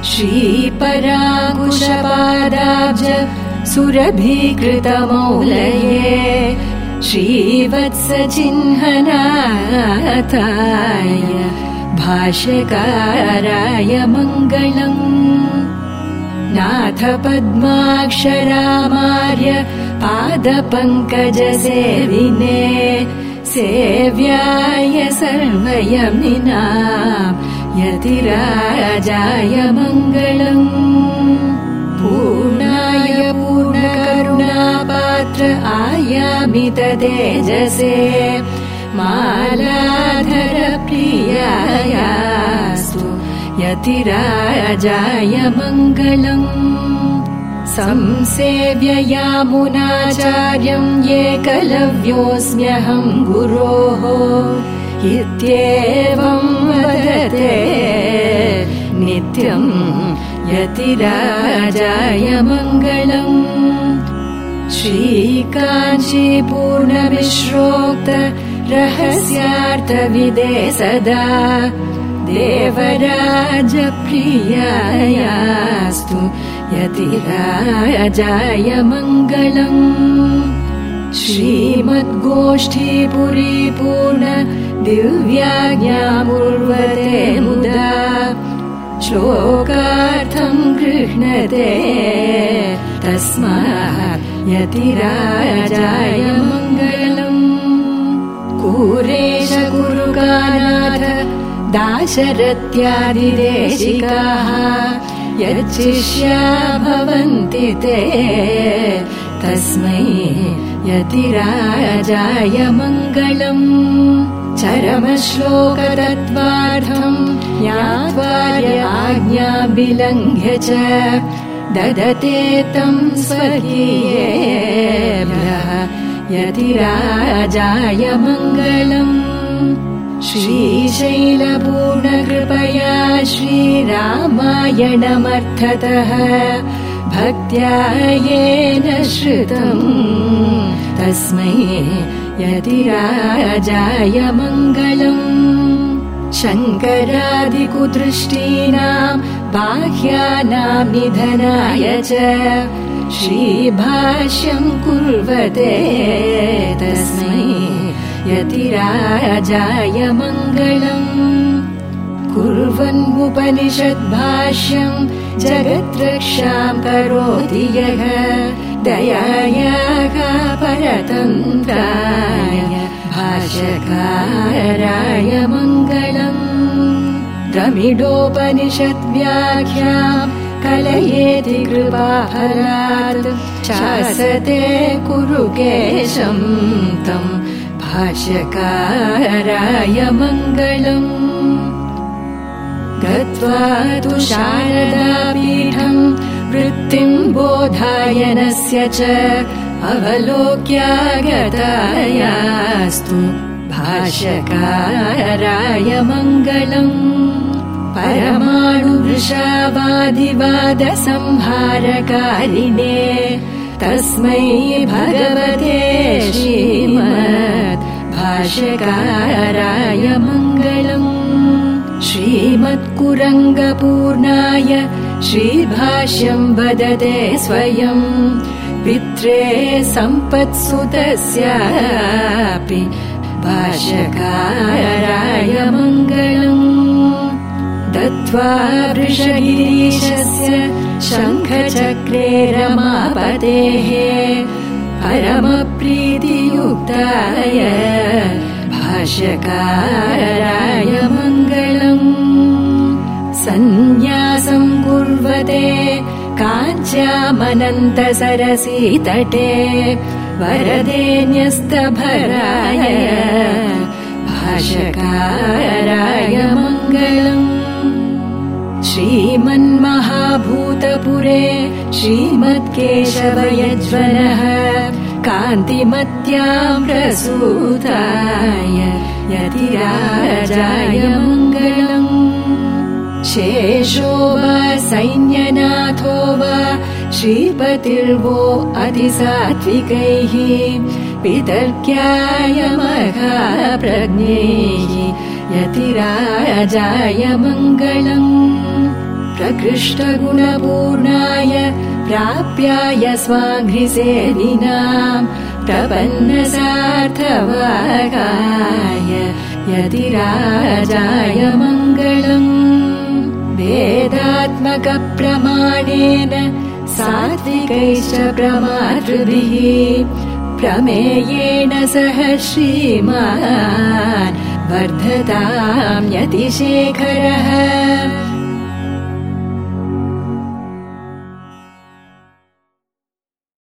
श्रीपराङ्कुशपादाब्ज सुरभीकृतमौलये श्रीवत्सचिह्नाथाय भाष्यकाराय मङ्गलम्। नाथ पद्माक्षरामार्य पादपङ्कजसेविने सेव्याय सर्वयमिनाम् यतिराजाय मङ्गलम्। पूर्णाय पूर्णकरुणापात्र आयामित तेजसे मालाधर प्रियायास्तु यतिराजाय मङ्गलम्। संसेव्य यामुनाचार्यम् एकलव्योऽस्म्यहम् गुरोः इत्येवम् वदते नित्यम् यतिराजाय मङ्गलम्। श्रीकाञ्चीपूर्णमिश्रोक्त रहस्यार्थविदे सदा देवराजप्रियायास्तु यतिराजाय मङ्गलम्। श्रीमद्गोष्ठीपुरीपूर्ण दिव्याज्ञामुर्वते मुदा श्लोकार्थम् गृह्णते तस्मात् यतिराजाय मङ्गलम्। कुरेश गुरुकानाथ दाशरथ्यादिदेशिकाः यच्चिष्या भवन्ति ते तस्मै यतिराजाय मङ्गलम्। चरमश्लोकतत्त्वार्थम् ज्ञात्वार्य आज्ञाभिलङ्घ्य च ददते तम् स्वकीयेभ्यः यतिराजाय मङ्गलम्। श्रीशैलपूर्णकृपया श्रीरामायणमर्थतः भक्त्या येन श्रुतम् तस्मै यतिराजाय मङ्गलम्। शङ्करादिकुदृष्टीनाम् बाह्यानाम् निधनाय च श्रीभाष्यम् कुर्वते तस्मै यतिराजाय मङ्गलम्। कुर्वन् उपनिषद्भाष्यम् जगद्रक्षाम् करोति यः दयायाः परतन्त्राय भाष्यकाराय मङ्गलम्। द्रमिडोपनिषद्व्याख्याम् कलयेति कृपाफलात् चासते कुरु केशम् तम् भाष्यकाराय मङ्गलम्। गत्वा तु शारदापीठम् वृत्तिम् बोधायनस्य च अवलोक्यागतायास्तु भाष्यकाराय मङ्गलम्। परमाणुवृषावादिवादसंहारकारिणे तस्मै भगवते श्रीमद् भाष्यकाराय मङ्गलम्। श्रीमत्कुरङ्गपूर्णाय श्रीभाष्यम् वदते स्वयम् पित्रे सम्पत्सुतस्यापि भाष्यकाराय मङ्गलम्। दत्त्वा वृषगिरीशस्य शङ्खचक्रे रमापतेः परमप्रीतियुक्ताय भाष्यकाराय मङ्गलम्। सन्न्यासम् कुर्वते काञ्च्यामनन्तसरसीतटे वरदे न्यस्तभराय भाष्यकाराय मङ्गलम्। श्रीमन्महाभूतपुरे श्रीमत्केशवयज्वरः कान्तिमत्याम् प्रसूताय यतिराजाय मङ्गलम्। शेषो वा सैन्यनाथो वा श्रीपतिर्वो अतिसात्विकैः पितर्क्याय महाप्रज्ञैः यतिराजाय मङ्गलम्। प्रकृष्टगुणपूर्णाय प्राप्याय स्वाङ्घ्रिसेविनाम् प्रपन्नसार्थवागाय यतिराजाय मङ्गलम्। वेदात्मकप्रमाणेन सात्विकैश्च प्रमातृभिः प्रमेयेण सह श्रीमान् वर्धताम् यतिशेखरः।